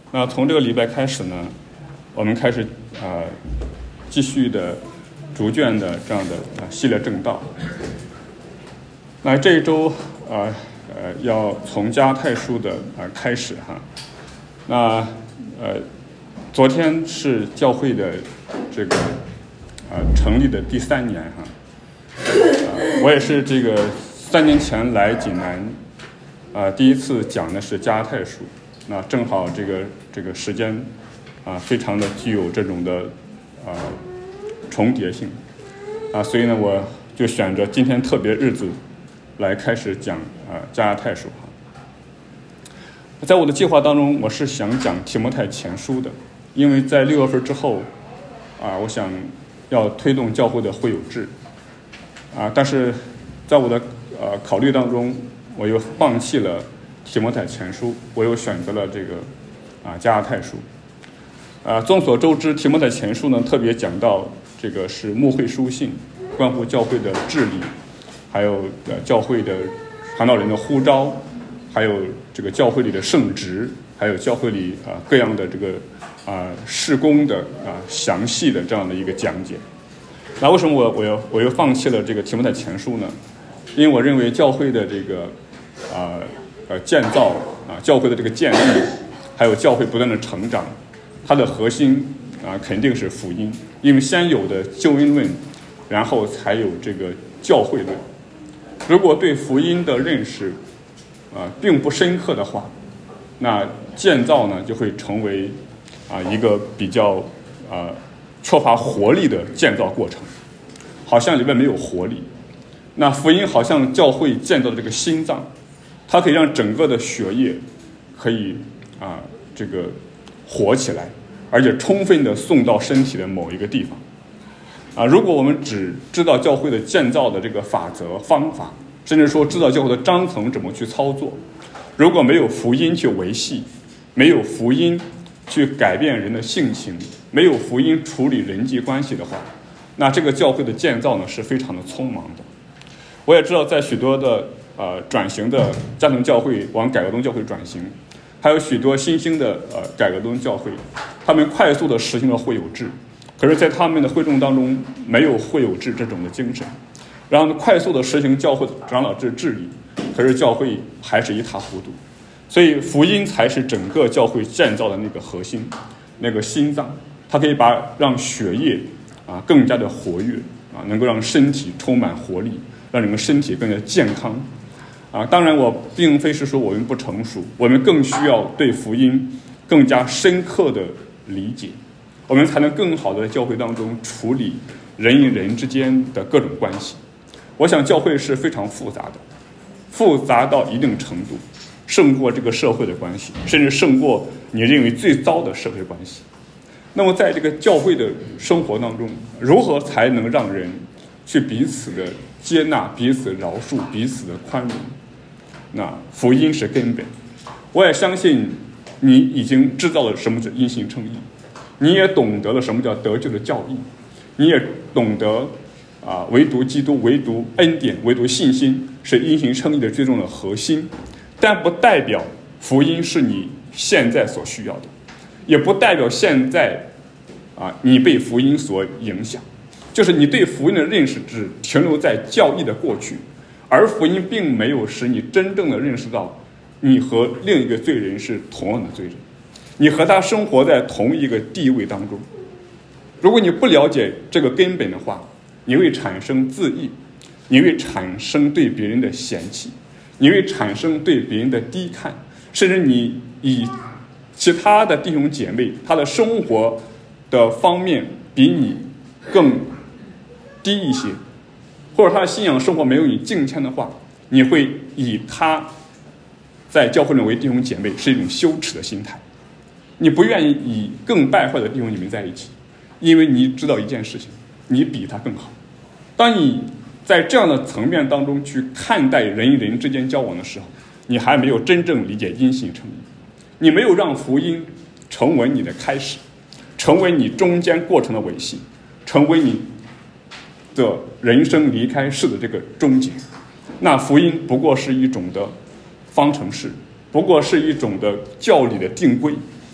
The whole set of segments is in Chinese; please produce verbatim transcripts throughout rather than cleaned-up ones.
那从这个礼拜开始呢，我们开始啊、呃、继续的逐渐的这样的啊、呃、系列正道。那这一周啊 呃, 呃要从加太书的啊、呃、开始哈。那呃昨天是教会的这个啊、呃、成立的第三年哈。呃、我也是这个三年前来济南啊、呃、第一次讲的是加太书。那正好这个这个时间啊，非常的具有这种的啊重叠性啊，所以呢，我就选择今天特别日子来开始讲啊加拉太书哈。在我的计划当中，我是想讲提摩太前书的，因为在六月份之后啊，我想要推动教会的会友制啊，但是在我的呃考虑当中，我又放弃了提摩太前书，我又选择了这个啊加拉太书。啊，众所周知，提摩太前书呢特别讲到这个是牧会书信，关乎教会的治理，还有呃教会的传道人的呼召，还有这个教会里的圣职，还有教会里啊各样的这个啊事工的啊详细的这样的一个讲解。那为什么我我又我又放弃了这个提摩太前书呢？因为我认为教会的这个啊。呃，建造啊，教会的这个建立，还有教会不断的成长，它的核心啊肯定是福音，因为先有的救恩论，然后才有这个教会论。如果对福音的认识啊并不深刻的话，那建造呢就会成为啊一个比较啊缺乏活力的建造过程，好像里面没有活力。那福音好像教会建造的这个心脏。它可以让整个的血液可以啊这个活起来，而且充分的送到身体的某一个地方啊。如果我们只知道教会的建造的这个法则方法，甚至说知道教会的章程怎么去操作，如果没有福音去维系，没有福音去改变人的性情，没有福音处理人际关系的话，那这个教会的建造呢是非常的匆忙的。我也知道在许多的呃，转型的家庭教会往改革宗教会转型，还有许多新兴的呃改革宗教会，他们快速的实行了会友制，可是，在他们的会众当中没有会友制这种的精神，然后快速的实行教会的长老制治理，可是教会还是一塌糊涂。所以，福音才是整个教会建造的那个核心，那个心脏，它可以把让血液啊更加的活跃啊，能够让身体充满活力，让整个身体更加健康。啊，当然我并非是说我们不成熟，我们更需要对福音更加深刻的理解，我们才能更好的在教会当中处理人与人之间的各种关系。我想教会是非常复杂的，复杂到一定程度，胜过这个社会的关系，甚至胜过你认为最糟的社会关系。那么在这个教会的生活当中，如何才能让人去彼此的接纳、彼此饶恕、彼此的宽容？那福音是根本。我也相信你已经知道了什么是因信称义，你也懂得了什么叫得救的教义，你也懂得啊，唯独基督、唯独恩典、唯独信心是因信称义的最终的核心。但不代表福音是你现在所需要的，也不代表现在啊你被福音所影响，就是你对福音的认识只停留在教义的过去。而福音并没有使你真正的认识到你和另一个罪人是同样的罪人，你和他生活在同一个地位当中。如果你不了解这个根本的话，你会产生自义，你会产生对别人的嫌弃，你会产生对别人的低看，甚至你以其他的弟兄姐妹他的生活的方面比你更低一些，或者他的信仰生活没有你敬虔的话，你会以他在教会中为弟兄姐妹是一种羞耻的心态，你不愿意以更败坏的弟兄姐妹在一起，因为你知道一件事情，你比他更好。当你在这样的层面当中去看待人与人之间交往的时候，你还没有真正理解因信称义，你没有让福音成为你的开始，成为你中间过程的维系，成为你的人生离开世的这个终结。那福音不过是一种的方程式，不过是一种的教理的定规，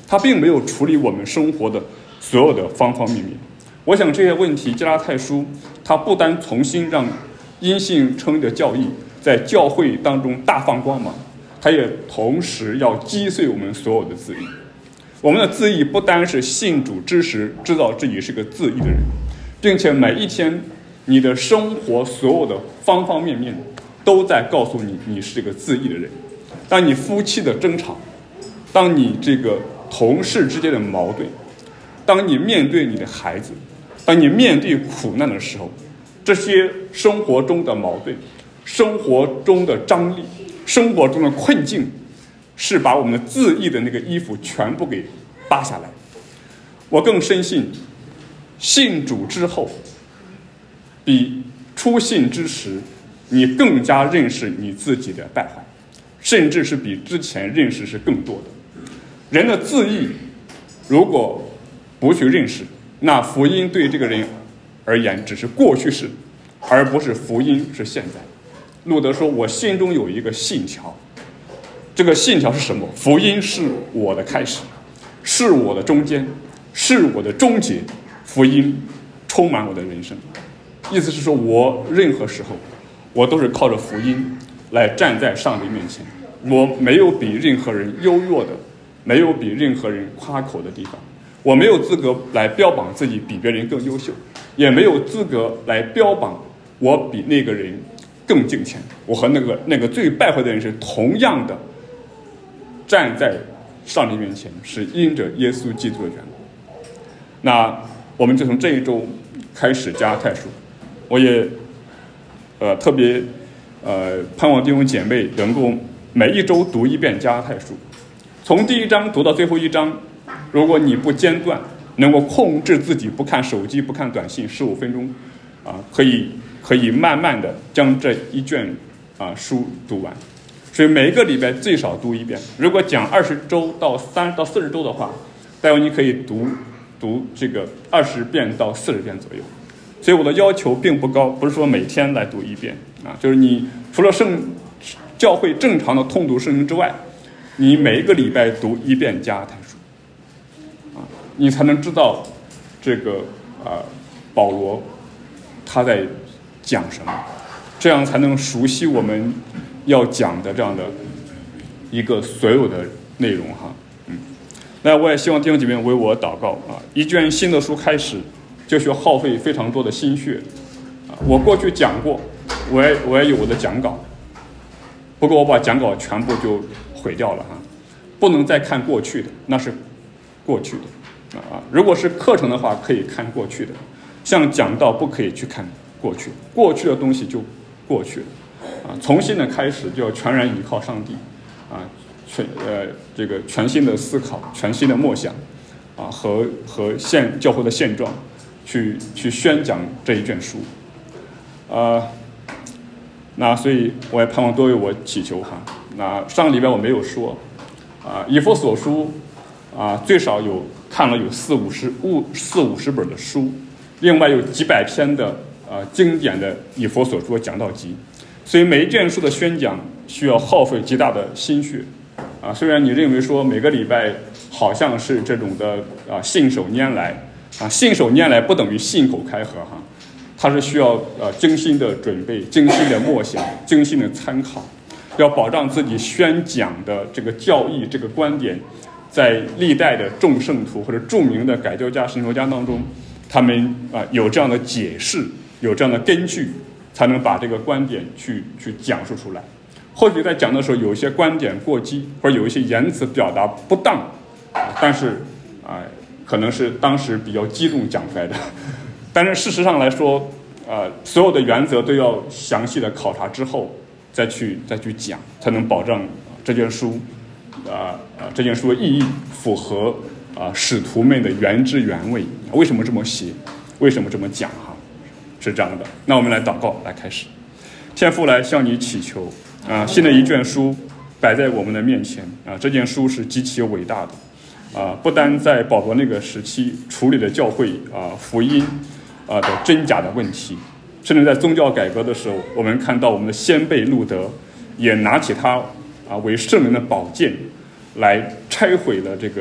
他并没有处理我们生活的所有的方方面面。我想这些问题，加拉太书他不单重新让因信称义的教义在教会当中大放光芒，他也同时要击碎我们所有的自义。我们的自义不单是信主之时知道自己是个自义的人，并且每一天你的生活所有的方方面面都在告诉你你是个自义的人。当你夫妻的争吵，当你这个同事之间的矛盾，当你面对你的孩子，当你面对苦难的时候，这些生活中的矛盾，生活中的张力，生活中的困境，是把我们的自义的那个衣服全部给扒下来。我更深信，信主之后比初信之时你更加认识你自己的败坏，甚至是比之前认识是更多的。人的自义如果不去认识，那福音对这个人而言只是过去式，而不是福音是现在。路德说，我心中有一个信条，这个信条是什么？福音是我的开始，是我的中间，是我的终结，福音充满我的人生。意思是说，我任何时候我都是靠着福音来站在上帝面前，我没有比任何人优越的，没有比任何人夸口的地方，我没有资格来标榜自己比别人更优秀，也没有资格来标榜我比那个人更敬虔。我和那个那个最败坏的人是同样的站在上帝面前，是因着耶稣基督的缘故。那我们就从这一周开始加拉太书，我也呃特别呃盼望弟兄姐妹能够每一周读一遍加拉太书，从第一章读到最后一章。如果你不间断，能够控制自己不看手机不看短信十五分钟啊，可以可以慢慢的将这一卷啊书读完。所以每一个礼拜最少读一遍。如果讲二十周到三到四十周的话，待会你可以读读这个二十遍到四十遍左右。所以我的要求并不高，不是说每天来读一遍啊，就是你除了圣教会正常的通读圣经之外，你每一个礼拜读一遍加拉太书啊，你才能知道这个啊保罗他在讲什么，这样才能熟悉我们要讲的这样的一个所有的内容哈。嗯，那我也希望弟兄姐妹为我祷告啊。一卷新的书开始就需要耗费非常多的心血啊。我过去讲过，我也我也有我的讲稿，不过我把讲稿全部就毁掉了哈，不能再看过去的，那是过去的啊。如果是课程的话，可以看过去的，像讲道不可以去看过去，过去的东西就过去了。啊，重新的开始就要全然依靠上帝，啊，全呃这个全新的思考，全新的默想，啊和和现教会的现状，去去宣讲这一卷书，啊，那所以我也盼望多为我祈求哈。那上个礼拜我没有说，啊，以弗所书啊最少有看了有四五十五四五十本的书，另外有几百篇的啊经典的以弗所书讲道集。所以每一卷书的宣讲需要耗费极大的心血，啊，虽然你认为说每个礼拜好像是这种的啊信手拈来，啊信手拈来不等于信口开河哈，它是需要呃精心的准备、精心的默想、精心的参考，要保障自己宣讲的这个教义、这个观点，在历代的众圣徒或者著名的改教家、神学家当中，他们啊有这样的解释，有这样的根据。才能把这个观点去去讲述出来。或许在讲的时候有一些观点过激，或者有一些言辞表达不当，但是啊、呃，可能是当时比较激动讲出来的。但是事实上来说，呃，所有的原则都要详细的考察之后再去再去讲，才能保证这卷书啊啊、呃、这卷书的意义符合啊、呃、使徒们的原汁原味。为什么这么写？为什么这么讲哈？是这样的，那我们来祷告，来开始。天父，来向你祈求啊，新的一卷书摆在我们的面前啊，这件书是极其伟大的啊，不单在保罗那个时期处理了教会啊福音啊的真假的问题，甚至在宗教改革的时候，我们看到我们的先辈路德也拿起他啊为圣人的宝剑，来拆毁了这个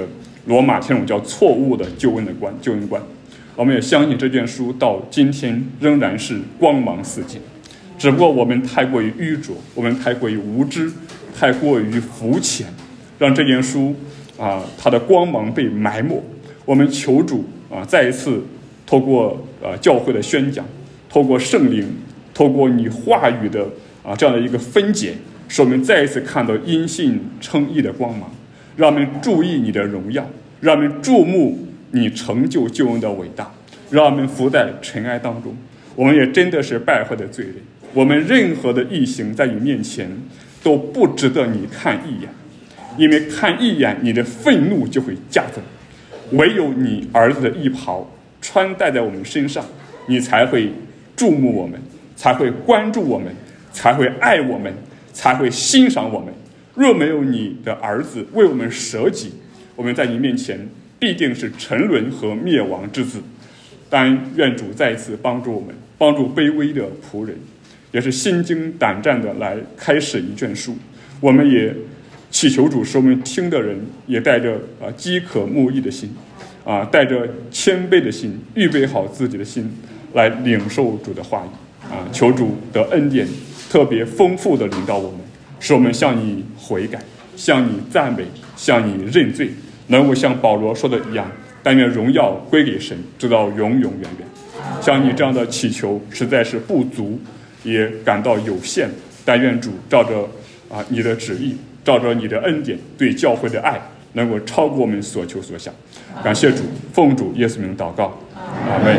罗马天主教错误的救恩的观救恩观。我们也相信这卷书到今天仍然是光芒四溅，只不过我们太过于愚拙，我们太过于无知，太过于肤浅，让这件书啊它的光芒被埋没。我们求主啊再一次透过啊教会的宣讲，透过圣灵，透过你话语的啊这样的一个分解，使我们再一次看到因信称义的光芒，让我们注意你的荣耀，让我们注目你成就救恩的伟大，让我们伏在尘埃当中。我们也真的是败坏的罪人，我们任何的义行在你面前都不值得你看一眼，因为看一眼你的愤怒就会加增。唯有你儿子的义袍穿戴在我们身上，你才会注目我们，才会关注我们，才会爱我们，才会欣赏我们。若没有你的儿子为我们舍己，我们在你面前必定是沉沦和灭亡之子。但愿主再一次帮助我们，帮助卑微的仆人，也是心惊胆战的来开始一卷书。我们也祈求主使我们听的人也带着啊饥渴慕义的心，啊带着谦卑的心，预备好自己的心来领受主的话语。啊求主的恩典特别丰富的领导我们，使我们向你悔改，向你赞美，向你认罪，能够像保罗说的一样，但愿荣耀归给神，直到永永远远。像你这样的祈求实在是不足，也感到有限，但愿主照着啊你的旨意，照着你的恩典，对教会的爱能够超过我们所求所想。感谢主，奉主耶稣名祷告，阿们。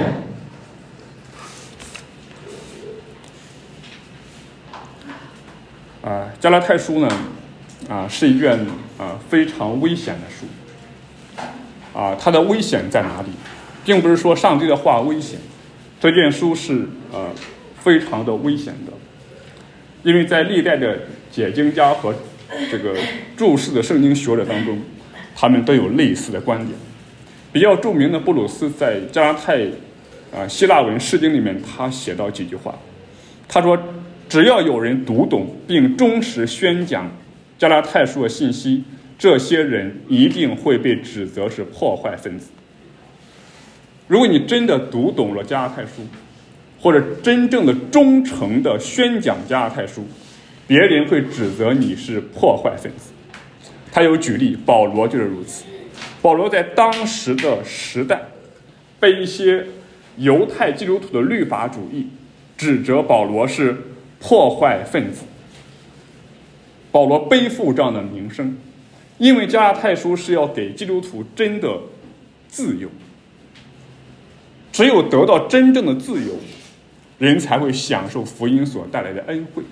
啊，加拉太书呢，啊是一卷啊非常危险的书。啊，它的危险在哪里？并不是说上帝的话危险，这卷书是呃非常的危险的，因为在历代的解经家和这个注释的圣经学者当中，他们都有类似的观点。比较著名的布鲁斯在加拉太啊、呃、希腊文释经里面，他写到几句话，他说：只要有人读懂并忠实宣讲加拉太书的信息，这些人一定会被指责是破坏分子。如果你真的读懂了加拉太书，或者真正的忠诚的宣讲加拉太书，别人会指责你是破坏分子。他有举例，保罗就是如此。保罗在当时的时代被一些犹太基督徒的律法主义指责保罗是破坏分子，保罗背负这样的名声，因为加拉太书是要给基督徒真的自由，只有得到真正的自由，人才会享受福音所带来的恩惠。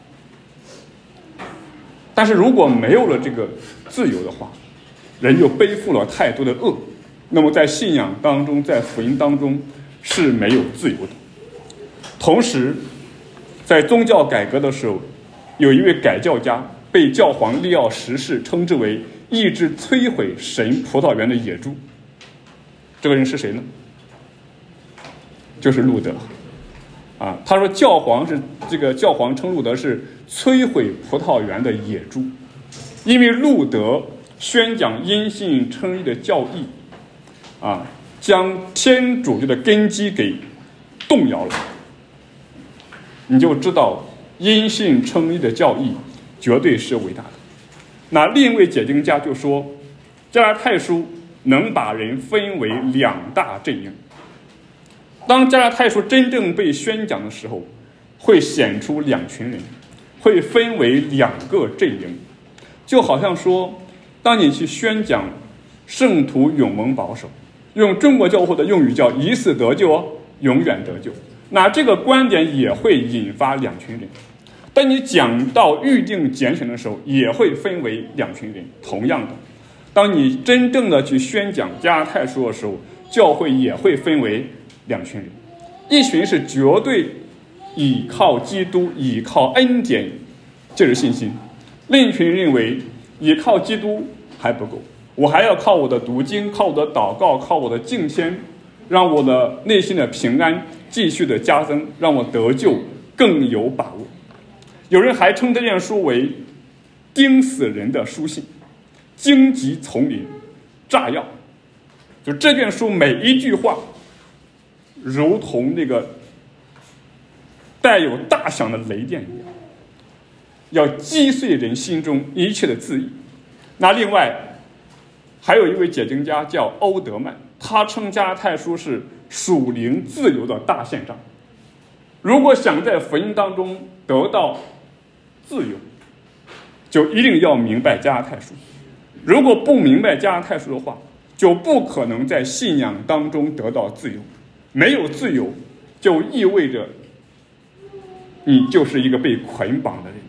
但是如果没有了这个自由的话，人就背负了太多的恶，那么在信仰当中，在福音当中是没有自由的。同时在宗教改革的时候，有一位改教家被教皇利奥十世称之为意志摧毁神葡萄园的野猪。这个人是谁呢？就是路德啊。他说教皇是这个教皇称路德是摧毁葡萄园的野猪，因为路德宣讲因信称义的教义啊，将天主教的根基给动摇了。你就知道因信称义的教义绝对是伟大的。那另一位解经家就说，加拉太书能把人分为两大阵营。当加拉太书真正被宣讲的时候，会显出两群人，会分为两个阵营。就好像说，当你去宣讲圣徒永蒙保守，用中国教会的用语叫一次得救哦，永远得救，那这个观点也会引发两群人。当你讲到预定拣选的时候，也会分为两群人。同样的，当你真正的去宣讲加拉太书的时候，教会也会分为两群人。一群是绝对倚靠基督，倚靠恩典，这是信心；另一群人认为倚靠基督还不够，我还要靠我的读经，靠我的祷告，靠我的敬虔，让我的内心的平安继续的加增，让我得救更有把握。有人还称这件书为钉死人的书信，荆棘丛林， 炸药，就这卷书每一句话如同那个带有大响的雷电一样，要击碎人心中一切的自义。那另外还有一位解经家叫欧德曼，他称加拉太书是属灵自由的大宪章。如果想在福音当中得到自由，就一定要明白加拉太书。如果不明白加拉太书的话，就不可能在信仰当中得到自由。没有自由，就意味着你就是一个被捆绑的人。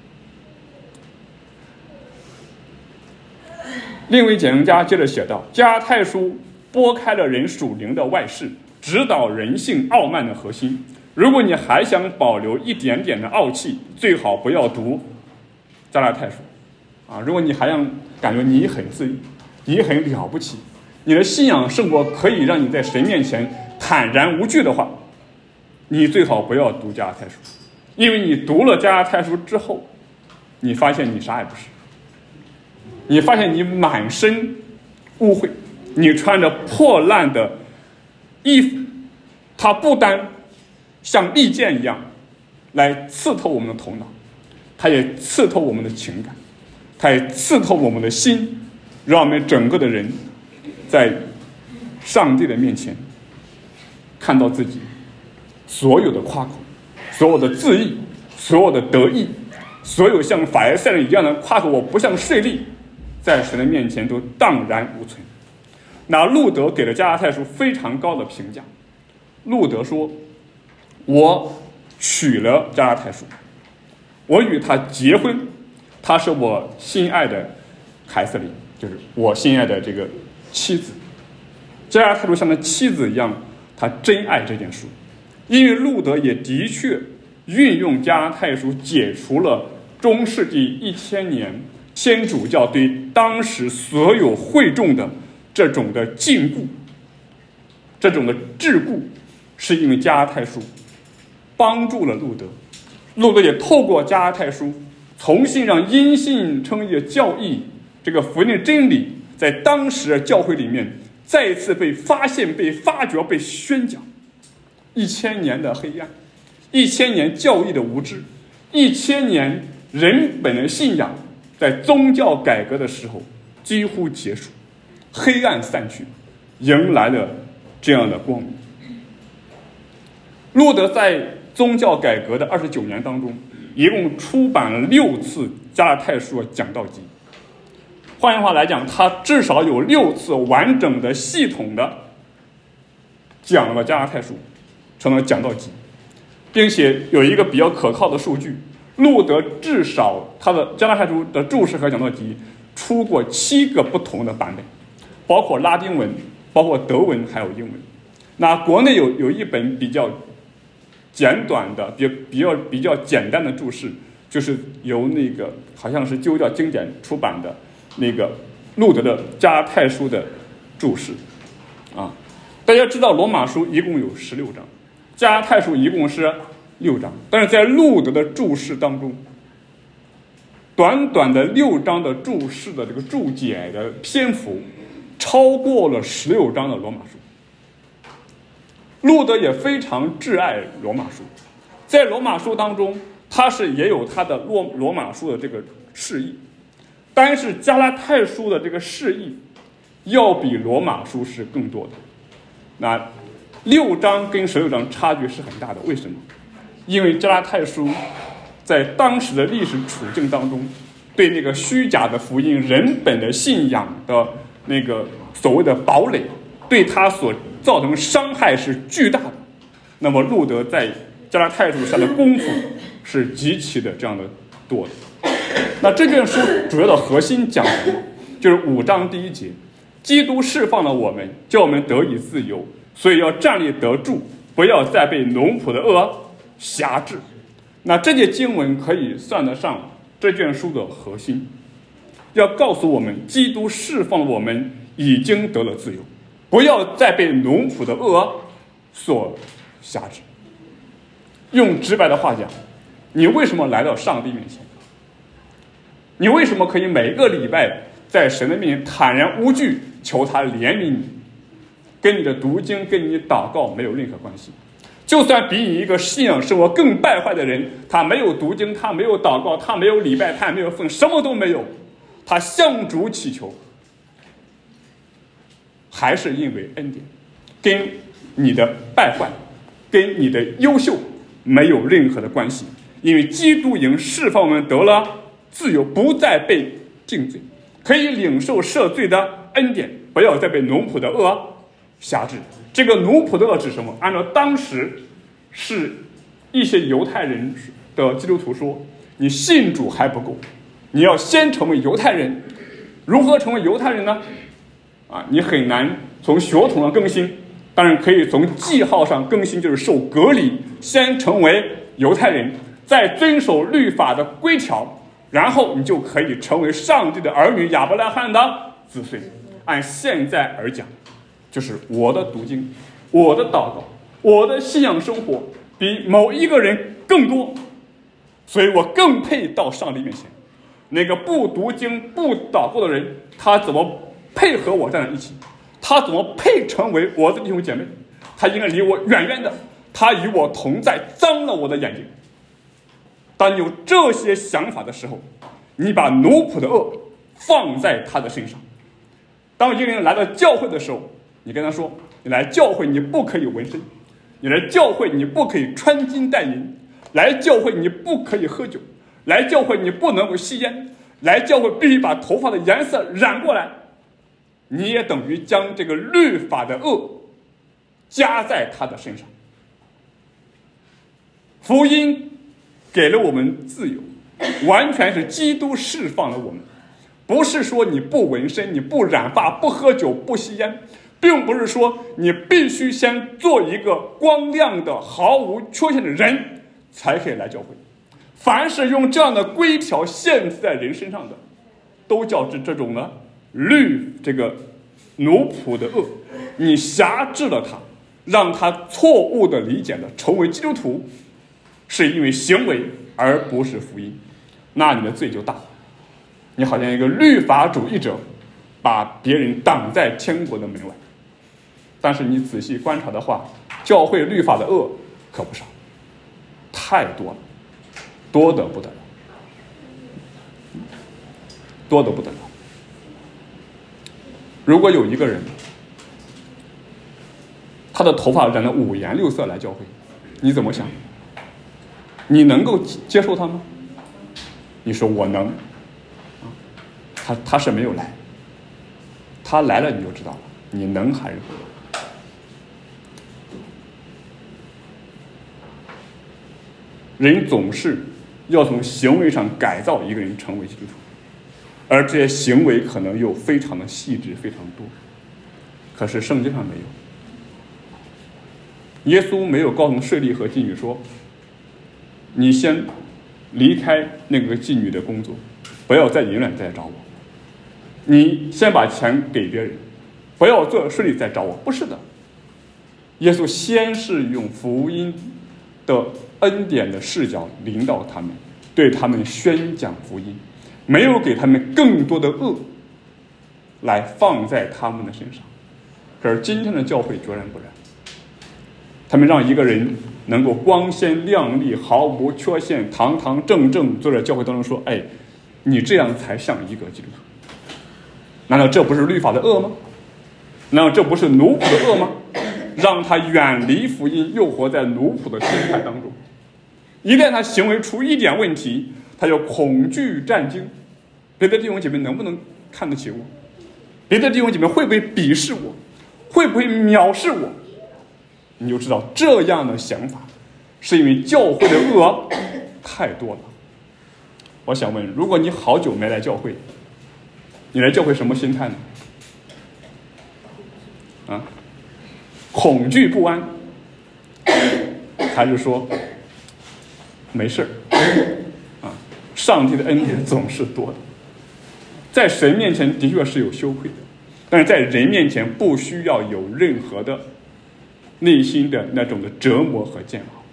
另一位解经家接着写道，加拉太书拨开了人属灵的外饰，指导人性傲慢的核心。如果你还想保留一点点的傲气，最好不要读加拉太书啊！如果你还想感觉你很自义，你很了不起，你的信仰生活可以让你在神面前坦然无惧的话，你最好不要读加拉太书。因为你读了加拉太书之后，你发现你啥也不是，你发现你满身污秽，你穿着破烂的衣服，它不单像利剑一样来刺透我们的头脑，它也刺透我们的情感，它也刺透我们的心，让我们整个的人在上帝的面前看到自己所有的夸口，所有的自义，所有的得意，所有像法利赛人一样的夸口我不像税吏，在神的面前都荡然无存。那路德给了加拉太书非常高的评价。路德说，我娶了加拉太书，我与他结婚，他是我心爱的凯瑟琳，就是我心爱的这个妻子。加拉太书像他妻子一样，他真爱这件书。因为路德也的确运用加拉太书解除了中世纪一千年天主教对当时所有会众的这种的禁锢，这种的桎梏，是因为加拉太书帮助了路德。路德也透过加拉太书重新让因信称义的教义，这个福音的真理在当时的教会里面再一次被发现、被发掘、被宣讲。一千年的黑暗，一千年教义的无知，一千年人本的信仰在宗教改革的时候几乎结束，黑暗散去，迎来了这样的光明。路德在宗教改革的二十九年当中，一共出版了六次加拉太书的讲道集。换句话来讲，他至少有六次完整的、系统的讲了加拉太书，成了讲道集，并且有一个比较可靠的数据，路德至少他的加拉太书的注释和讲道集出过七个不同的版本，包括拉丁文，包括德文，还有英文。那国内有有一本比较简短的、比比较比较简单的注释，就是由那个好像是基督教经典出版的那个路德的加拉太书的注释啊。大家知道罗马书一共有十六章，加拉太书一共是六章，但是在路德的注释当中，短短的六章的注释的这个注解的篇幅超过了十六章的罗马书。路德也非常挚爱罗马书，在罗马书当中，他是也有他的罗罗马书的这个释义，但是加拉太书的这个释义要比罗马书是更多的。那六章跟十六章差距是很大的，为什么？因为加拉太书在当时的历史处境当中，对那个虚假的福音、人本的信仰的那个所谓的堡垒，对他所造成伤害是巨大的。那么路德在加拉太书上的功夫是极其的这样的多的。那这卷书主要的核心讲什么？就是五章第一节，基督释放了我们，叫我们得以自由，所以要站立得住，不要再被奴仆的恶辖制。那这节经文可以算得上这卷书的核心，要告诉我们，基督释放了我们，已经得了自由，不要再被奴仆的恶所辖制。用直白的话讲，你为什么来到上帝面前？你为什么可以每个礼拜在神的面前坦然无惧求他怜悯你，跟你的读经跟你祷告没有任何关系。就算比你一个信仰生活更败坏的人，他没有读经，他没有祷告，他没有礼拜，他也没有奉，什么都没有，他向主祈求，还是因为恩典，跟你的败坏跟你的优秀没有任何的关系。因为基督已经释放我们得了自由，不再被定罪，可以领受赦罪的恩典，不要再被奴仆的恶辖制。这个奴仆的恶指什么？按照当时是一些犹太人的基督徒说，你信主还不够，你要先成为犹太人。如何成为犹太人呢？啊，你很难从血统上更新，当然可以从记号上更新，就是受隔离，先成为犹太人，再遵守律法的规条，然后你就可以成为上帝的儿女，亚伯拉罕的子孙。按现在而讲，就是我的读经，我的祷告，我的信仰生活比某一个人更多，所以我更配到上帝面前。那个不读经不祷告的人，他怎么配合我站在一起？他怎么配成为我的弟兄姐妹？他应该离我远远的，他与我同在，脏了我的眼睛。当你有这些想法的时候，你把奴仆的恶放在他的身上。当一个人来到教会的时候，你跟他说，你来教会你不可以纹身，你来教会你不可以穿金戴银，来教会你不可以喝酒，来教会你不能够吸烟，来教会必须把头发的颜色染过来，你也等于将这个律法的恶加在他的身上。福音给了我们自由，完全是基督释放了我们，不是说你不纹身，你不染发，不喝酒，不吸烟，并不是说你必须先做一个光亮的毫无缺陷的人才可以来教会。凡是用这样的规条限制在人身上的，都叫这这种呢律这个奴仆的恶，你辖制了他，让他错误的理解了成为基督徒是因为行为而不是福音，那你的罪就大了。你好像一个律法主义者，把别人挡在天国的门外。但是你仔细观察的话，教会律法的恶可不少，太多了，多得不得了，多得不得了。如果有一个人，他的头发染得五颜六色来教会，你怎么想？你能够接受他吗？你说我能，他他是没有来，他来了你就知道了，你能还是不能？人总是要从行为上改造一个人成为基督徒，而这些行为可能又非常的细致，非常多。可是圣经上没有，耶稣没有告诉税吏和妓女说，你先离开那个妓女的工作，不要再永远再找我，你先把钱给别人，不要做税吏再找我。不是的，耶稣先是用福音的恩典的视角领导他们，对他们宣讲福音，没有给他们更多的恶来放在他们的身上。可是今天的教会决然不然，他们让一个人能够光鲜亮丽，毫无缺陷，堂堂正正坐在教会当中说，哎，你这样才像一个基督徒。难道这不是律法的恶吗？难道这不是奴仆的恶吗？让他远离福音，又活在奴仆的心态当中。一旦他行为出一点问题，他就恐惧战惊。别的弟兄姐妹能不能看得起我？别的弟兄姐妹会不会鄙视我？会不会藐视我？你就知道这样的想法是因为教会的恶太多了。我想问，如果你好久没来教会，你来教会什么心态呢？啊，恐惧不安，还是说没事啊？上帝的恩典总是多的，在神面前的确是有羞愧的，但是在人面前不需要有任何的内心的那种的折磨和煎熬。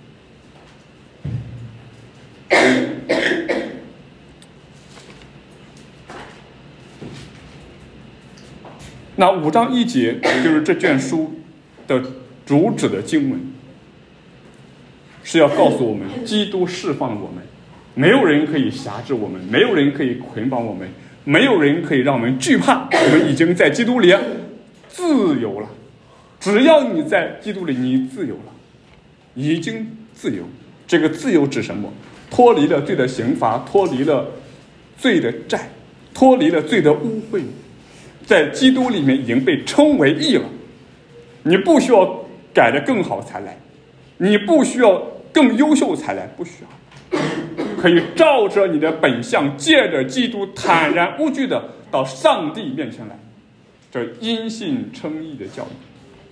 那五章一节就是这卷书的主旨的经文，是要告诉我们，基督释放我们，没有人可以辖制我们，没有人可以捆绑我们，没有人可以让我们惧怕，我们已经在基督里自由了。只要你在基督里，你自由了，已经自由。这个自由指什么？脱离了罪的刑罚，脱离了罪的债，脱离了罪的污秽，在基督里面已经被称为义了。你不需要改得更好才来，你不需要更优秀才来，不需要，可以照着你的本相，借着基督坦然无惧的到上帝面前来，这因信称义的教育。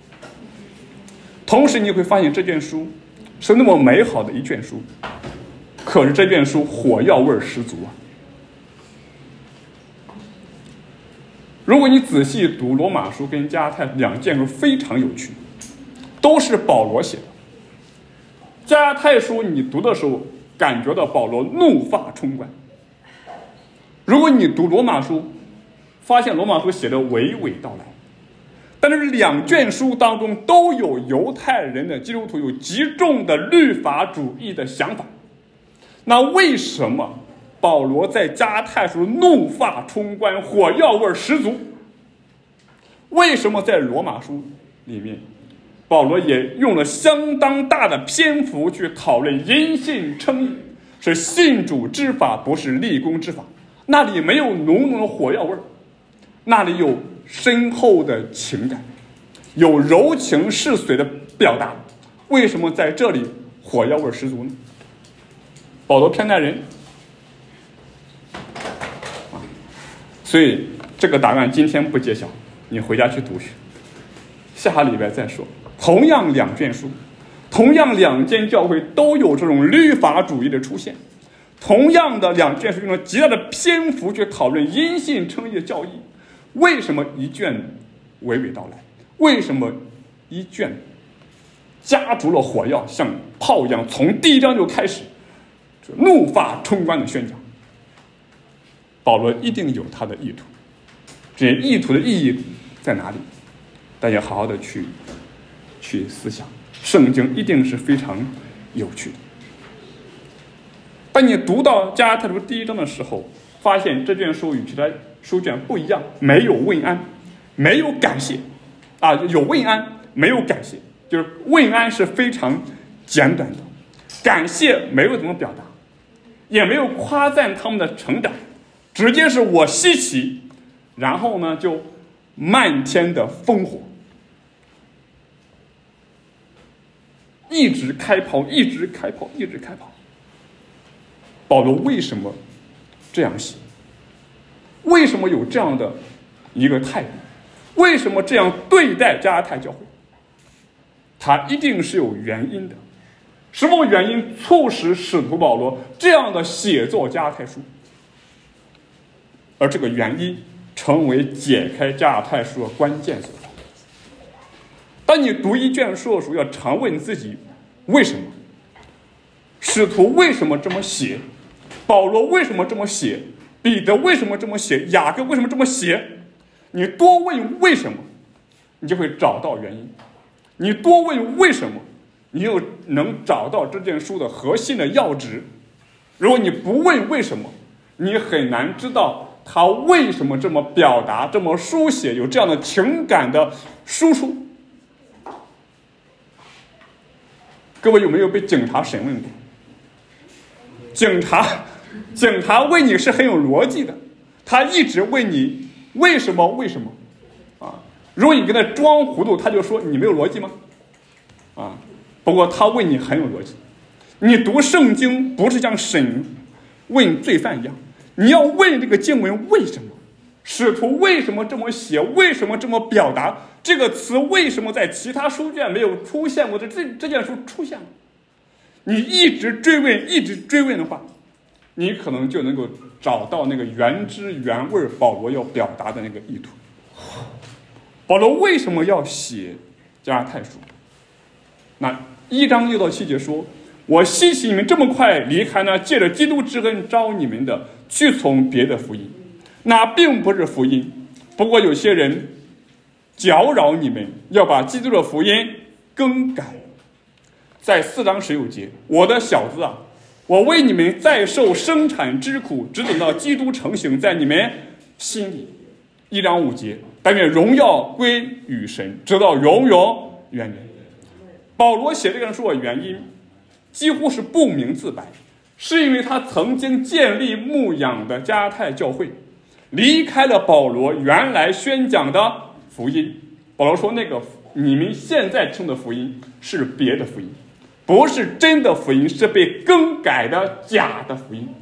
同时你会发现这卷书是那么美好的一卷书，可是这卷书火药味十足啊！如果你仔细读罗马书跟加拉太两卷书，非常有趣，都是保罗写的。加拉太书你读的时候感觉到保罗怒发冲冠，如果你读罗马书，发现罗马书写的娓娓道来。但是两卷书当中都有犹太人的基督徒有极重的律法主义的想法。那为什么保罗在加拉太书怒发冲冠，火药味十足？为什么在罗马书里面保罗也用了相当大的篇幅去讨论因信称义，是信主之法，不是立功之法？那里没有浓浓的火药味，那里有深厚的情感，有柔情似水的表达。为什么在这里火药味十足呢？保罗偏待人，所以这个答案今天不揭晓，你回家去读去，下礼拜再说。同样两卷书，同样两间教会都有这种律法主义的出现，同样的两卷书用了极大的篇幅去讨论因信称义的教义。为什么一卷娓娓道来？为什么一卷加足了火药，像炮一样从第一章就开始怒发冲冠的宣讲？保罗一定有他的意图，这意图的意义在哪里？大家好好的去去思想，圣经一定是非常有趣的。当你读到加拉太书第一章的时候，发现这卷书与其他书卷不一样，没有问安，没有感谢啊，有问安，没有感谢，就是问安是非常简短的，感谢没有怎么表达，也没有夸赞他们的成长，直接是我稀奇，然后呢就漫天的烽火，一直开炮，一直开炮，一直开炮。保罗为什么这样写？为什么有这样的一个态度？为什么这样对待加拉太教会？他一定是有原因的。什么原因促使使徒保罗这样的写作加拉太书？而这个原因成为解开加拉太书的关键所在。当你读一卷书的时候，要常问自己，为什么？使徒为什么这么写？保罗为什么这么写？彼得为什么这么写？雅各为什么这么写？你多问为什么，你就会找到原因。你多问为什么，你就能找到这件书的核心的要旨。如果你不问为什么，你很难知道他为什么这么表达，这么书写，有这样的情感的输出。各位有没有被警察审问过？警察警察问你是很有逻辑的，他一直问你为什么为什么啊？如果你跟他装糊涂，他就说你没有逻辑吗？啊，不过他问你很有逻辑。你读圣经不是像审问罪犯一样，你要问这个经文为什么，使徒为什么这么写，为什么这么表达，这个词为什么在其他书卷没有出现过，这这件书出现了。你一直追问一直追问的话，你可能就能够找到那个原汁原味保罗要表达的那个意图。保罗为什么要写加拉太书？那一章六到七节说，我希奇你们这么快离开呢，借着基督之恩招你们的，去从别的福音。那并不是福音，不过有些人搅扰你们，要把基督的福音更改。在四章十六节，我的小子啊，我为你们再受生产之苦，只等到基督成形在你们心里。一章五节，但愿荣耀归于神，直到永永远远。保罗写这个书的原因几乎是不明自白，是因为他曾经建立牧养的加太教会，离开了保罗原来宣讲的福音。保罗说，那个你们现在称的福音是别的福音，不是真的福音，是被更改的假的福音。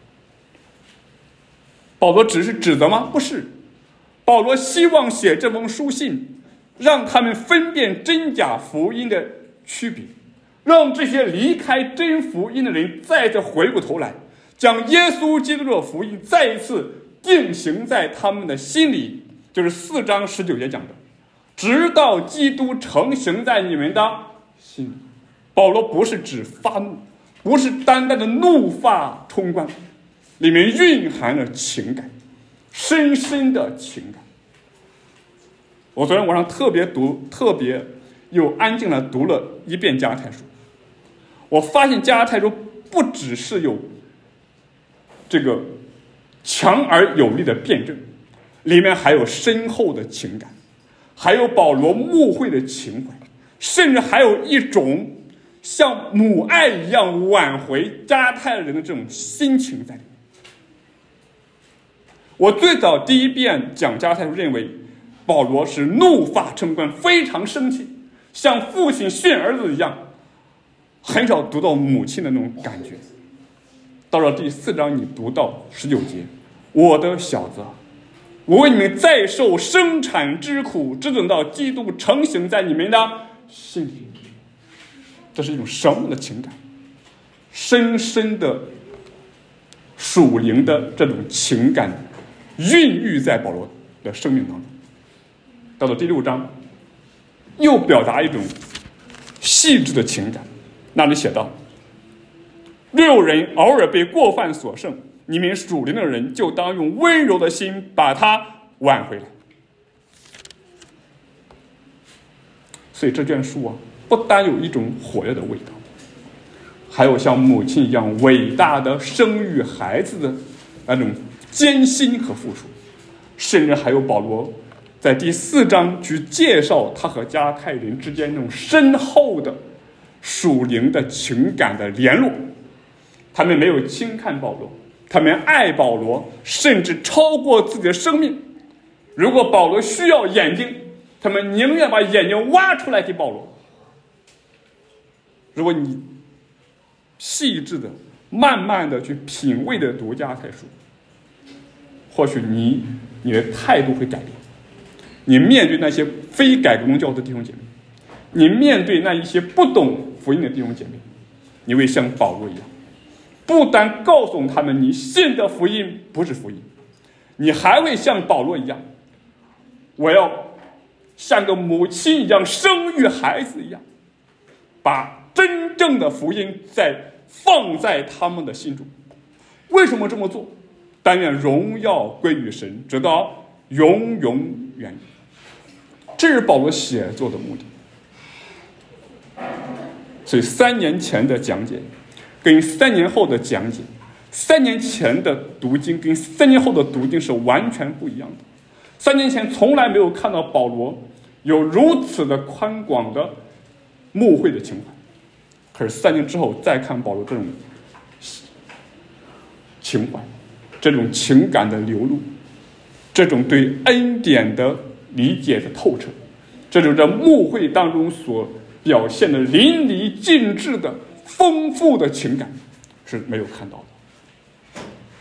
保罗只是指责吗？不是，保罗希望写这封书信，让他们分辨真假福音的区别，让这些离开真福音的人再次回过头来，将耶稣基督的福音再一次定型在他们的心里，就是四章十九节讲的，直到基督成形在你们的心里。保罗不是指发怒，不是单单的怒发冲冠，里面蕴含了情感，深深的情感。我昨天晚上特别读，特别又安静地读了一遍加拉太书，我发现加拉太书不只是有这个强而有力的辩证，里面还有深厚的情感，还有保罗牧会的情怀，甚至还有一种像母爱一样挽回加拉太人的这种心情在里面。我最早第一遍讲加拉太书，认为保罗是怒发冲冠，非常生气，像父亲训儿子一样，很少读到母亲的那种感觉。到了第四章，你读到十九节，我的小子，我为你们再受生产之苦，只等到基督成形在你们的心里。这是一种什么的情感？深深的属灵的这种情感孕育在保罗的生命当中。到了第六章，又表达一种细致的情感，那里写道：若有人偶尔被过犯所胜，你们属灵的人就当用温柔的心把他挽回来。所以这卷书啊，不单有一种火热的味道，还有像母亲一样伟大的生育孩子的那种艰辛和付出，甚至还有保罗在第四章去介绍他和加拉太人之间那种深厚的属灵的情感的联络。他们没有轻看保罗，他们爱保罗，甚至超过自己的生命。如果保罗需要眼睛，他们宁愿把眼睛挖出来给保罗。如果你细致的、慢慢的去品味的读加拉太书，或许你你的态度会改变。你面对那些非改革宗教的弟兄姐妹，你面对那一些不懂福音的弟兄姐妹，你会像保罗一样，不单告诉他们你信的福音不是福音，你还会像保罗一样，我要像个母亲一样生育孩子一样，把真正的福音再放在他们的心中。为什么这么做？但愿荣耀归于神，直到永永远远。这是保罗写作的目的。所以三年前的讲解跟三年后的讲解，三年前的读经跟三年后的读经是完全不一样的。三年前从来没有看到保罗有如此的宽广的牧会的情怀，可是三年之后再看保罗这种情怀，这种情感的流露，这种对恩典的理解的透彻，这种在牧会当中所表现的淋漓尽致的丰富的情感是没有看到的。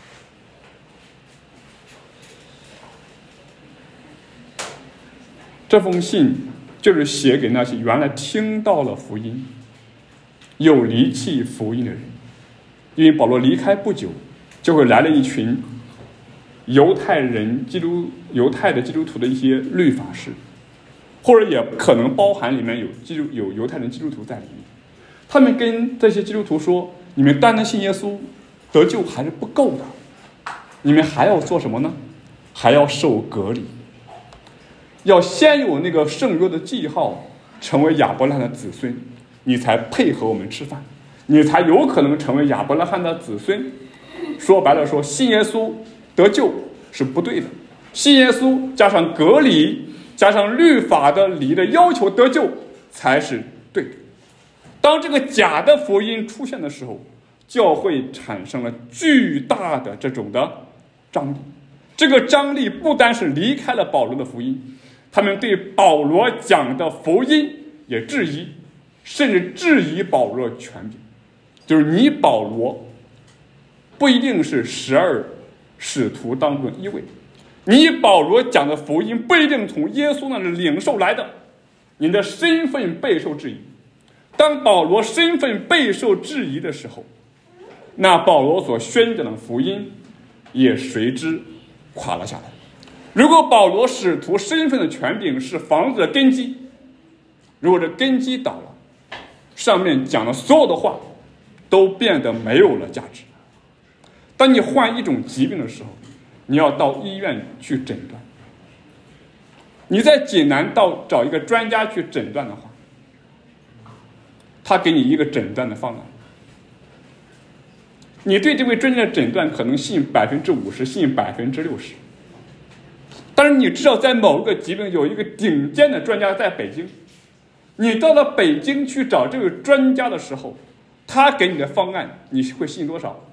这封信就是写给那些原来听到了福音又离弃福音的人。因为保罗离开不久，就会来了一群犹太人基督犹太的基督徒的一些律法师，或者也可能包含里面有基督有犹太人基督徒在里面。他们跟这些基督徒说，你们单单信耶稣得救还是不够的，你们还要做什么呢？还要受隔离。 要先有那个圣约的记号，成为亚伯拉罕的子孙，你才配合我们吃饭，你才有可能成为亚伯拉罕的子孙。说白了说，信耶稣得救是不对的，信耶稣加上隔离加上律法的礼的要求得救才是对的。当这个假的福音出现的时候，教会产生了巨大的这种的张力。这个张力不单是离开了保罗的福音，他们对保罗讲的福音也质疑，甚至质疑保罗的权柄。就是你保罗不一定是十二使徒当中的一位，你保罗讲的福音不一定从耶稣那里领受来的，你的身份备受质疑。当保罗身份备受质疑的时候，那保罗所宣讲的福音也随之垮了下来。如果保罗使徒身份的权柄是房子的根基，如果这根基倒了，上面讲的所有的话都变得没有了价值。当你患一种疾病的时候，你要到医院去诊断。你在济南到找一个专家去诊断的话，他给你一个诊断的方案，你对这位专家的诊断可能信百分之五十，信百分之六十。但是你知道，在某个疾病有一个顶尖的专家在北京，你到了北京去找这个专家的时候，他给你的方案，你会信多少？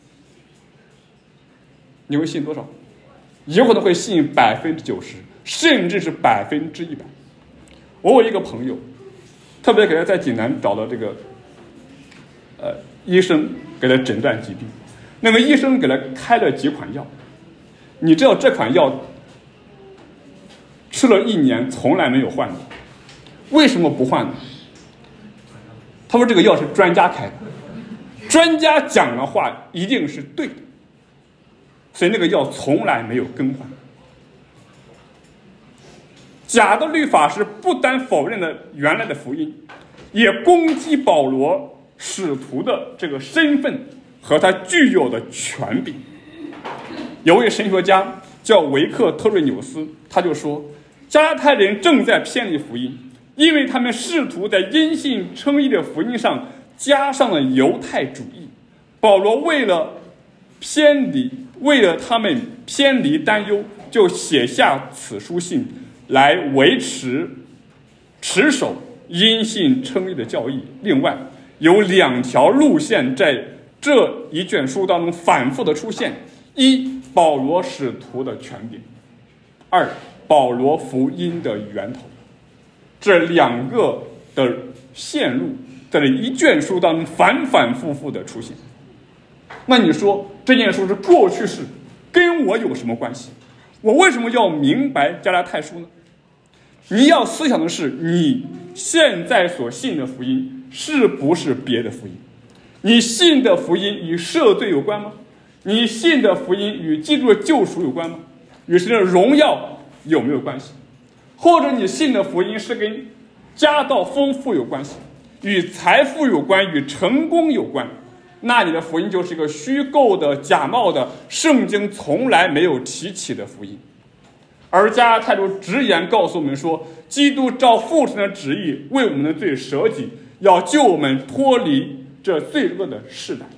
你会信多少？有可能会信百分之九十，甚至是百分之一百。我有一个朋友，特别给他在济南找到这个呃医生给他诊断疾病，那个医生给他开了几款药，你知道这款药吃了一年从来没有换过，为什么不换呢？他说这个药是专家开的，专家讲的话一定是对的，所以那个药从来没有更换。假的律法师不单否认了原来的福音，也攻击保罗使徒的这个身份和他具有的权柄。有位神学家叫维克特瑞纽斯，他就说，加拉太人正在偏离福音，因为他们试图在因信称义的福音上加上了犹太主义。保罗为了偏离，为了他们偏离担忧，就写下此书信来维持持守因信称义的教义。另外有两条路线在这一卷书当中反复的出现：一、保罗使徒的权柄；二、保罗福音的源头。这两个的线路在这一卷书当中反反复复的出现。那你说这件书是过去式，跟我有什么关系？我为什么要明白加拉太书呢？你要思想的是，你现在所信的福音是不是别的福音？你信的福音与赦罪有关吗？你信的福音与基督的救赎有关吗？与神的荣耀有没有关系？或者你信的福音是跟家道丰富有关系，与财富有关，与成功有关，那你的福音就是一个虚构的、假冒的，圣经从来没有提起的福音。而加拉太书直言告诉我们说，基督照父神的旨意为我们的罪舍己，要救我们脱离这罪恶的世代。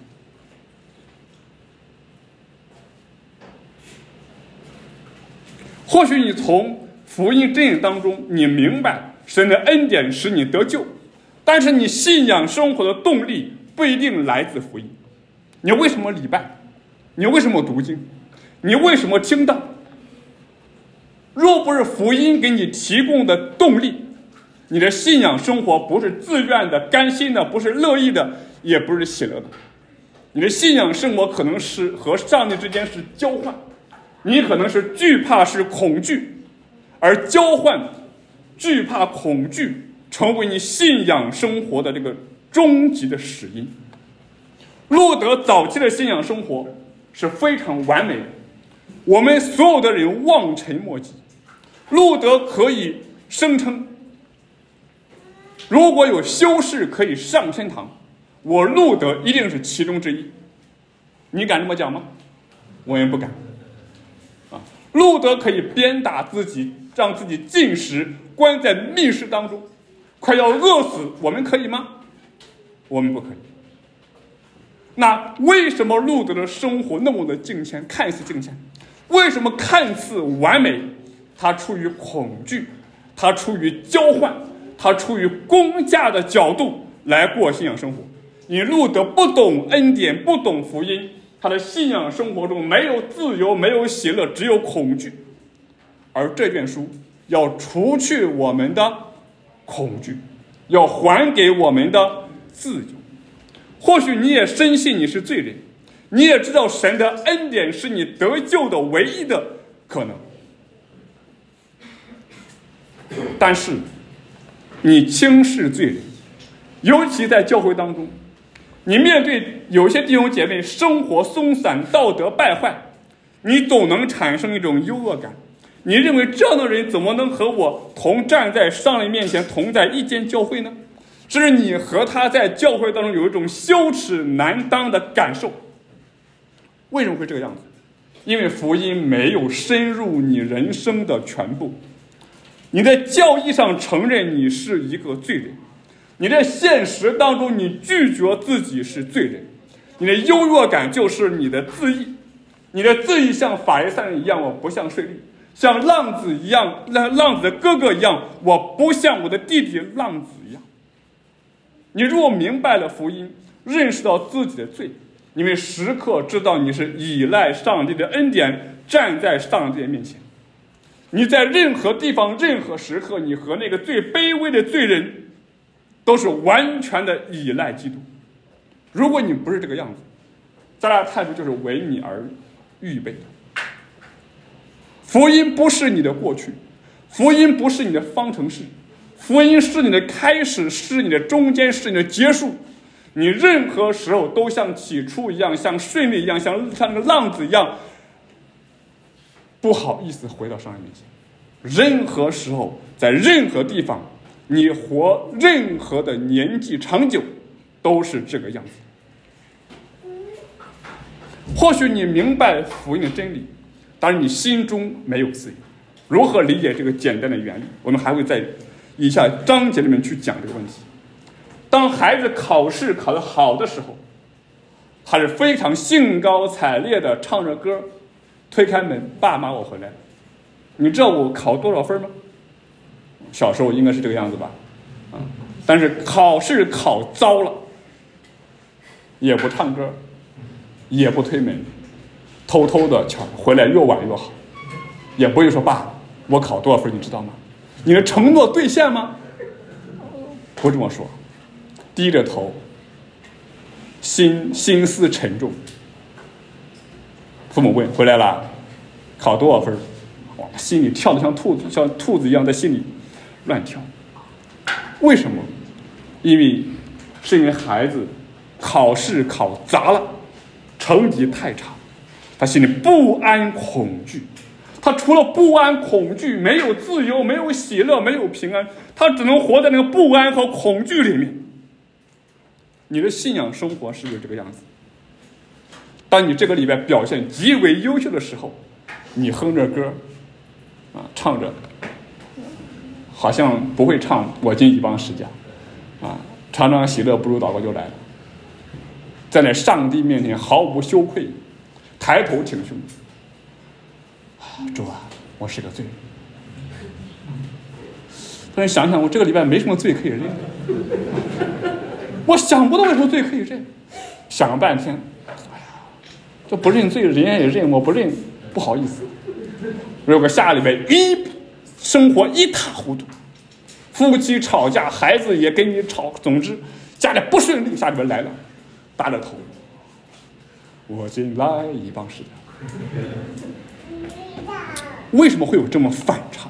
或许你从福音真理当中你明白神的恩典使你得救，但是你信仰生活的动力不一定来自福音。你为什么礼拜？你为什么读经？你为什么听道？若不是福音给你提供的动力，你的信仰生活不是自愿的、甘心的，不是乐意的，也不是喜乐的。你的信仰生活可能是和上帝之间是交换，你可能是惧怕，是恐惧，而交换惧怕恐惧成为你信仰生活的这个终极的始因。路德早期的信仰生活是非常完美的，我们所有的人望尘莫及。路德可以声称，如果有修士可以上天堂，我路德一定是其中之一。你敢这么讲吗？我也不敢。啊，路德可以鞭打自己让自己进食，关在密室当中，快要饿死，我们可以吗？我们不可以。那为什么路德的生活那么的敬虔，看似敬虔？为什么看似完美？他出于恐惧，他出于交换，他出于公价的角度来过信仰生活。你路德不懂恩典，不懂福音，他的信仰生活中没有自由，没有喜乐，只有恐惧。而这卷书要除去我们的恐惧，要还给我们的自由。或许你也深信你是罪人，你也知道神的恩典是你得救的唯一的可能，但是你轻视罪人，尤其在教会当中，你面对有些弟兄姐妹生活松散，道德败坏，你总能产生一种优越感。你认为这样的人怎么能和我同站在上帝面前，同在一间教会呢？甚至你和他在教会当中有一种羞耻难当的感受。为什么会这个样子？因为福音没有深入你人生的全部。你在教义上承认你是一个罪人，你在现实当中你拒绝自己是罪人，你的优越感就是你的自义。你的自义像法利赛人一样，我不像税吏；像浪子一样，浪子的哥哥一样，我不像我的弟弟浪子一样。你如果明白了福音，认识到自己的罪，你会时刻知道你是依赖上帝的恩典，站在上帝的面前。你在任何地方任何时刻，你和那个最卑微的罪人都是完全的依赖基督。如果你不是这个样子，咱俩的态度就是为你而预备的。福音不是你的过去，福音不是你的方程式，福音是你的开始，是你的中间，是你的结束。你任何时候都像起初一样，像顺利一样，像像那个浪子一样，不好意思回到上帝面前。任何时候，在任何地方，你活任何的年纪长久，都是这个样子。或许你明白福音的真理，但是你心中没有自由。如何理解这个简单的原理？我们还会在以下章节里面去讲这个问题。当孩子考试考得好的时候，他是非常兴高采烈的唱着歌，推开门，爸妈我回来了。你知道我考多少分吗？小时候应该是这个样子吧，啊，但是考试考糟了，也不唱歌，也不推门，偷偷的瞧回来，越晚越好，也不会说爸我考多少分你知道吗？你的承诺兑现吗？不这么说，低着头，心心思沉重。父母问回来了，考多少分？哇，心里跳得像兔子，像兔子一样在心里乱跳。为什么？因为是因为孩子考试考砸了，成绩太差，他心里不安恐惧。他除了不安恐惧，没有自由，没有喜乐，没有平安，他只能活在那个不安和恐惧里面。你的信仰生活是不是这个样子？当你这个礼拜表现极为优秀的时候，你哼着歌啊，唱着好像不会唱我今一帮十家啊，常常喜乐不如祷告就来了，在那上帝面前毫无羞愧，抬头挺胸，主啊，我是个罪人。但是想想，我这个礼拜没什么罪可以认，我想不到有什么罪可以认，想了半天，哎呀，这不认罪，人家也认，我不认，不好意思。如果下礼拜一生活一塌糊涂，夫妻吵架，孩子也跟你吵，总之家里不顺利，下礼拜来了，搭着头，我今来一帮十家。为什么会有这么反差？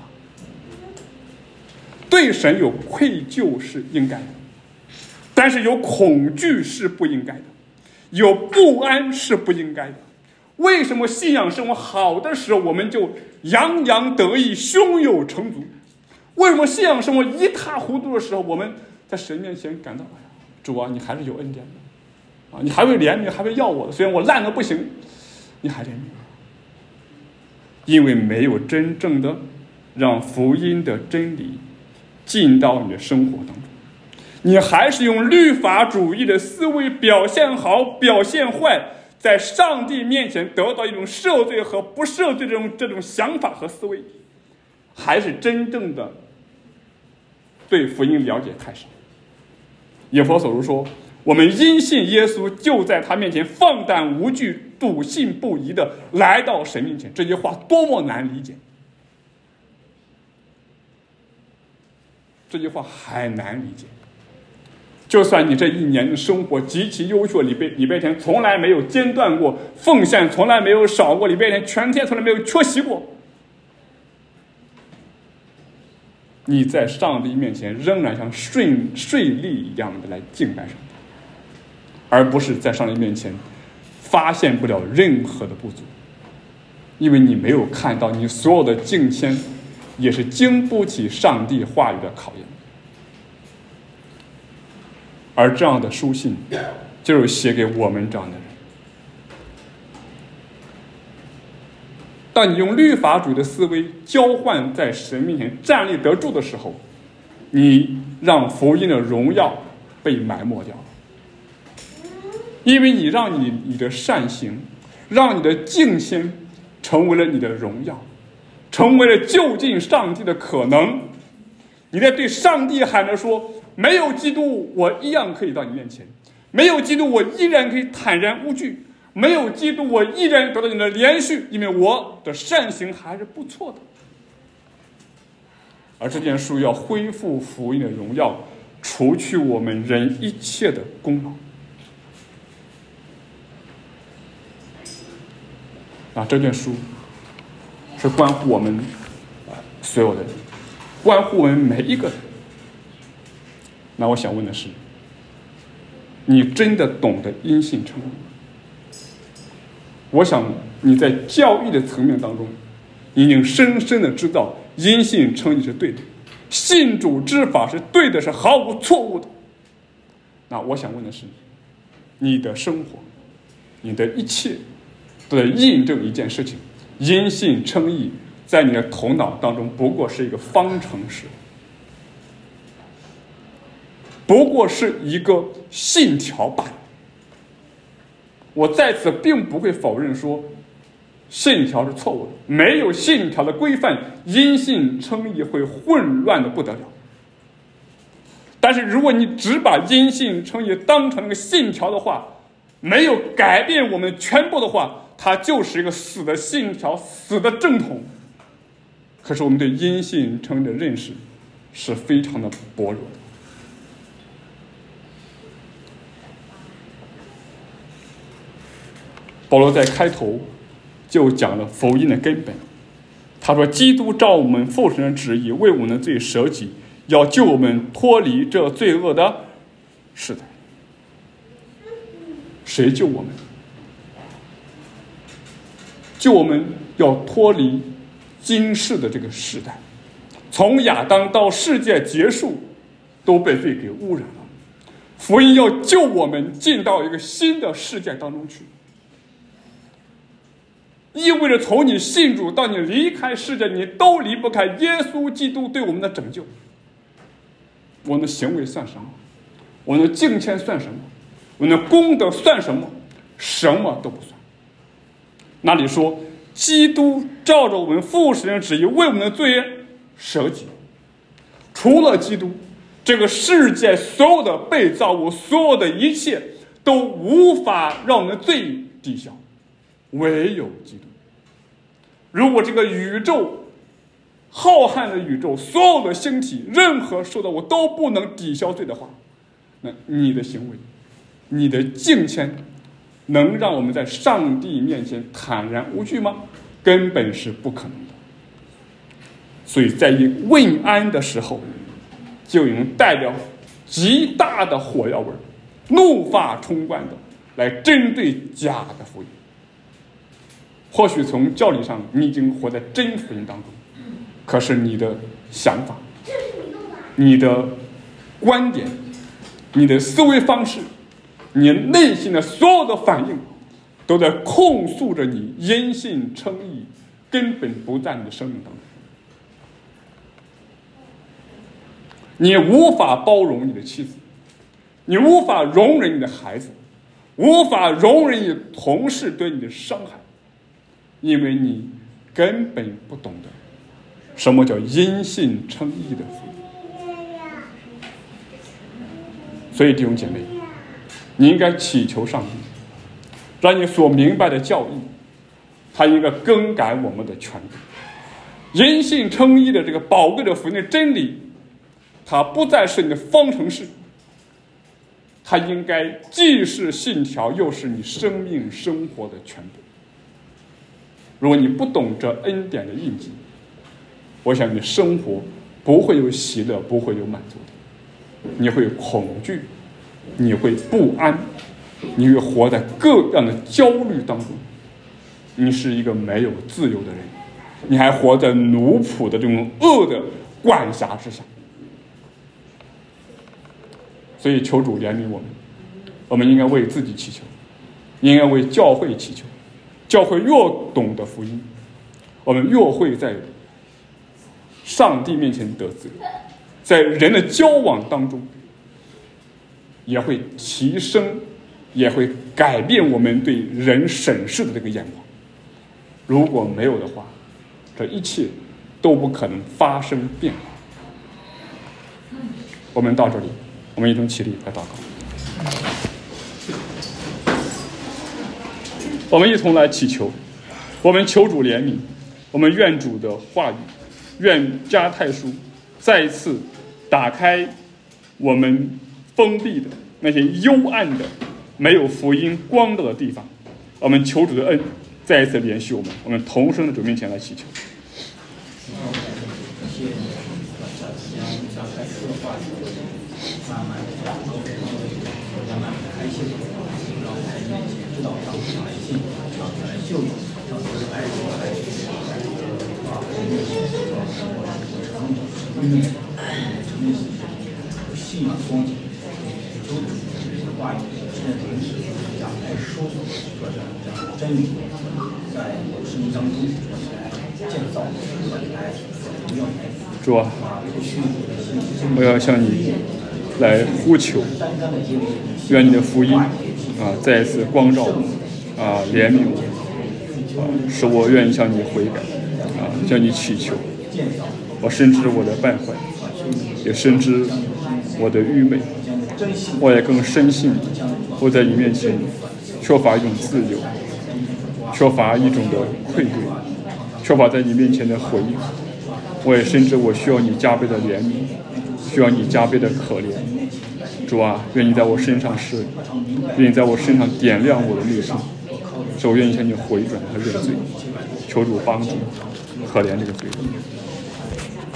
对神有愧疚是应该的，但是有恐惧是不应该的，有不安是不应该的。为什么信仰生活好的时候我们就洋洋得意，胸有成竹？为什么信仰生活一塌糊涂的时候，我们在神面前感到，哎呀，主啊，你还是有恩典的啊，你还会怜悯，还会要我的，虽然我烂的不行，你还怜悯我。因为没有真正的让福音的真理进到你的生活当中。你还是用律法主义的思维表现好表现坏，在上帝面前得到一种赦罪和不赦罪这种这种想法和思维，还是真正的对福音了解太少。以弗所书说，我们因信耶稣，就在他面前放胆无惧、笃信不疑的来到神面前。这句话多么难理解，这句话很难理解。就算你这一年的生活极其优秀，礼拜礼拜天从来没有间断过，奉献从来没有少过，礼拜天全天从来没有缺席过，你在上帝面前仍然像税税吏一样的来敬拜上帝，而不是在上帝面前发现不了任何的不足，因为你没有看到你所有的敬虔也是经不起上帝话语的考验。而这样的书信就是写给我们这样的人。当你用律法主义的思维交换在神面前站立得住的时候，你让福音的荣耀被埋没掉了，因为你让你你的善行，让你的敬虔成为了你的荣耀，成为了就近上帝的可能。你在对上帝喊着说，没有基督我一样可以到你面前，没有基督我依然可以坦然无惧，没有基督我依然得到你的连续，因为我的善行还是不错的。而这件书要恢复福音的荣耀，除去我们人一切的功劳。啊，这卷书是关乎我们所有的人，关乎我们每一个人。那我想问的是，你真的懂得因信称义吗？我想你在教义的层面当中，你已经深深的知道因信称义是对的，信主之法是对的，是毫无错误的。那我想问的是，你的生活，你的一切都在印证一件事情：因信称义在你的头脑当中不过是一个方程式，不过是一个信条罢了。我在此并不会否认说信条是错误的，没有信条的规范，因信称义会混乱的不得了。但是如果你只把因信称义当成那个信条的话，没有改变我们全部的话，它就是一个死的信条，死的正统。可是我们对因信称义的认识是非常的薄弱的。保罗在开头就讲了福音的根本，他说基督照我们父神的旨意为我们的罪舍己，要救我们脱离这罪恶的时代。谁救我们？救我们要脱离今世的这个时代，从亚当到世界结束都被罪给污染了。福音要救我们进到一个新的世界当中去，意味着从你信主到你离开世界，你都离不开耶稣基督对我们的拯救。我们的行为算什么？我们的敬虔算什么？我们的功德算什么？什么都不算。那里说基督照着我们父神的旨意为我们的罪舍己，除了基督，这个世界所有的被造物，所有的一切都无法让我们的罪抵消，唯有基督。如果这个宇宙浩瀚的宇宙，所有的星体，任何受到我都不能抵消罪的话，那你的行为，你的敬虔能让我们在上帝面前坦然无惧吗？根本是不可能的。所以在一问安的时候，就已经带着极大的火药味，怒发冲冠的来针对假的福音。或许从教理上你已经活在真福音当中，可是你的想法、你的观点、你的思维方式、你内心的所有的反应，都在控诉着你因信称义根本不在你的生命当中。 你无法包容你的妻子，你无法容忍你的孩子，无法容忍你的同事对你的伤害，因为你根本不懂得什么叫因信称义的福音。所以弟兄姐妹，你应该祈求上帝，让你所明白的教义，他应该更改我们的权柄。因信称义的这个宝贵的福音的真理，它不再是你的方程式，它应该既是信条，又是你生命生活的全部。如果你不懂这恩典的印记，我想你生活不会有喜乐，不会有满足的，你会恐惧，你会不安，你会活在各样的焦虑当中，你是一个没有自由的人，你还活在奴仆的这种恶的管辖之下。所以求主怜悯我们，我们应该为自己祈求，应该为教会祈求。教会越懂得福音，我们越会在上帝面前得自由，在人的交往当中也会提升，也会改变我们对人审视的这个眼光。如果没有的话，这一切都不可能发生变化。我们到这里，我们一同起立来祷告。我们一同来祈求，我们求主怜悯，我们愿主的话语，愿加太书再一次打开我们封闭的那些幽暗的没有福音光照的地方。我们求主的恩再一次联系我们，我们同声的主面前来祈求。 真理在生命当中建造主啊，我要向你来呼求，愿你的福音啊再一次光照我啊，怜悯我啊，使我愿意向你悔改啊，向你祈求。我深知我的败坏，也深知我的愚昧，我也更深信我在你面前缺乏一种自由，缺乏一种的愧对，缺乏在你面前的回应。我也深知我需要你加倍的怜悯，需要你加倍的可怜。主啊，愿你在我身上施，愿你在我身上点亮我的内心，使我愿意向你回转和认罪。求主帮助可怜这个罪人。